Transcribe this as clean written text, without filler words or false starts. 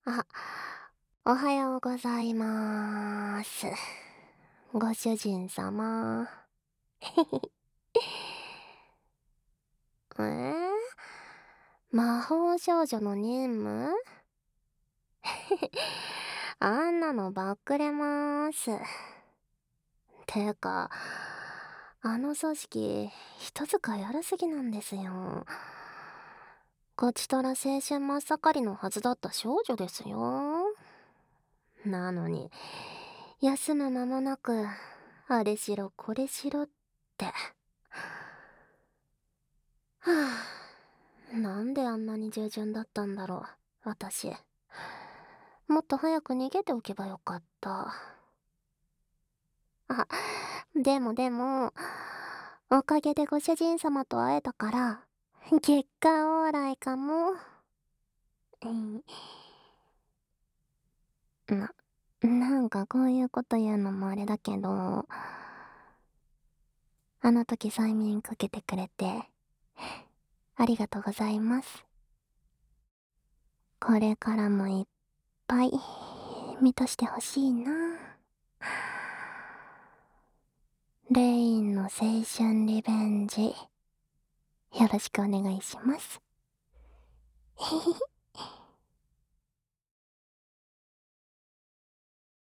あ、おはようございます。ご主人様。魔法少女の任務。あんなのばっくれまーす。てか、あの組織、人使い荒すぎなんですよ。こちとら青春真っ盛りのはずだった少女ですよ。なのに、休む間もなく、あれしろこれしろって。はあ、なんであんなに従順だったんだろう、私。もっと早く逃げておけばよかった。あ、でも、おかげでご主人様と会えたから、結果オーライかも。うん、な、なんかこういうこと言うのもあれだけど、あの時催眠かけてくれて、ありがとうございます。これからもいっぱい満たしてほしいな。レインの青春リベンジ、よろしくお願いします。